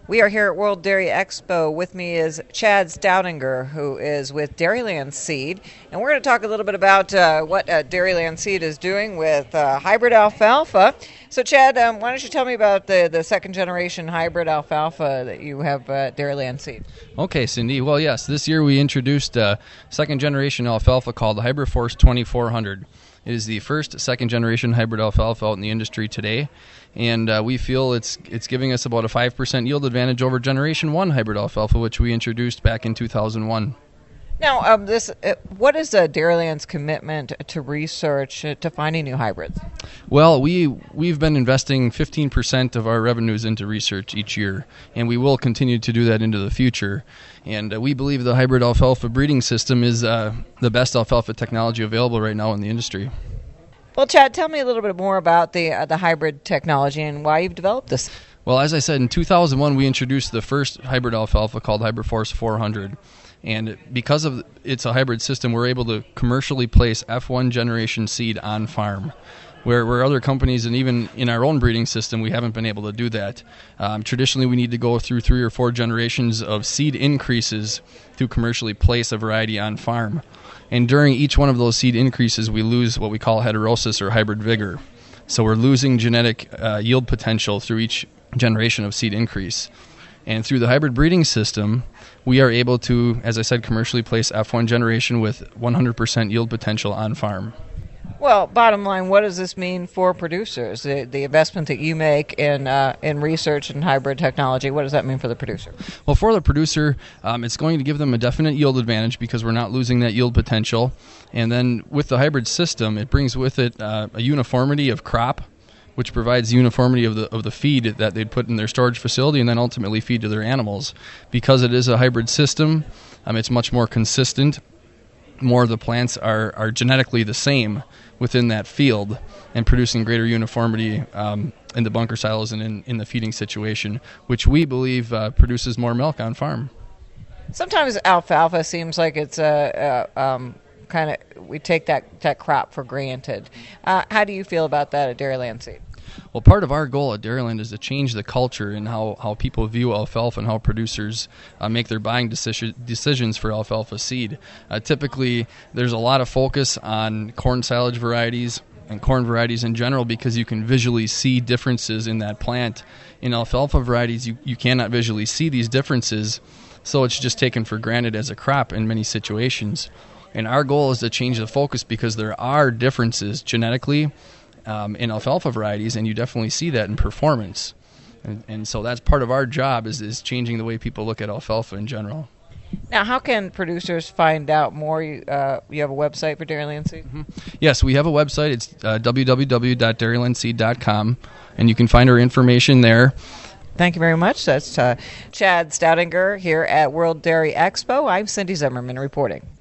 We are here at World Dairy Expo. With me is Chad Stoudinger, who is with Dairyland Seed. And we're going to talk a little bit about what Dairyland Seed is doing with hybrid alfalfa. So, Chad, why don't you tell me about the second generation hybrid alfalfa that you have at Dairyland Seed? Okay, Cindy. Well, yes, this year we introduced second generation alfalfa called the HybridForce 2400. It is the first second-generation hybrid alfalfa out in the industry today, and we feel it's giving us about a 5% yield advantage over Generation 1 hybrid alfalfa, which we introduced back in 2001. Now, what is Dairyland's commitment to research to finding new hybrids? Well, we've been investing 15% of our revenues into research each year, and we will continue to do that into the future. And we believe the hybrid alfalfa breeding system is the best alfalfa technology available right now in the industry. Well, Chad, tell me a little bit more about the hybrid technology and why you've developed this. Well, as I said, in 2001 we introduced the first hybrid alfalfa called HybridForce 400. And because of it's a hybrid system, we're able to commercially place F1 generation seed on farm, where other companies and even in our own breeding system, we haven't been able to do that. Traditionally, we need to go through 3 or 4 generations of seed increases to commercially place a variety on farm. And during each one of those seed increases, we lose what we call heterosis or hybrid vigor. So we're losing genetic yield potential through each generation of seed increase. And through the hybrid breeding system, we are able to, as I said, commercially place F1 generation with 100% yield potential on farm. Well, bottom line, what does this mean for producers? The investment that you make in research and hybrid technology, what does that mean for the producer? Well, for the producer, it's going to give them a definite yield advantage because we're not losing that yield potential. And then with the hybrid system, it brings with it a uniformity of crop, which provides uniformity of the feed that they'd put in their storage facility and then ultimately feed to their animals. Because it is a hybrid system, it's much more consistent. More of the plants are genetically the same within that field and producing greater uniformity in the bunker silos and in the feeding situation, which we believe produces more milk on farm. Sometimes alfalfa seems like it's we take that crop for granted. How do you feel about that at Dairyland Seed? Well, part of our goal at Dairyland is to change the culture in how people view alfalfa and how producers make their buying decisions for alfalfa seed. Typically, there's a lot of focus on corn silage varieties and corn varieties in general because you can visually see differences in that plant. In alfalfa varieties, you cannot visually see these differences, so it's just taken for granted as a crop in many situations. And our goal is to change the focus because there are differences genetically in alfalfa varieties, and you definitely see that in performance. And so that's part of our job is changing the way people look at alfalfa in general. Now, how can producers find out more? You have a website for Dairyland Seed? Mm-hmm. Yes, we have a website. It's www.dairylandseed.com, and you can find our information there. Thank you very much. That's Chad Stoudinger here at World Dairy Expo. I'm Cindy Zimmerman reporting.